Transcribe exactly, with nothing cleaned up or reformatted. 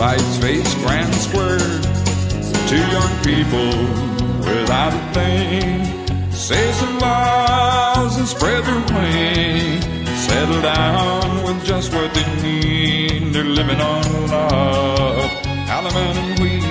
sights face grand square. Two young people without a thing, say some vows and spread their wings. Settle down with just what they need. They're living on love, Allemande and wheat.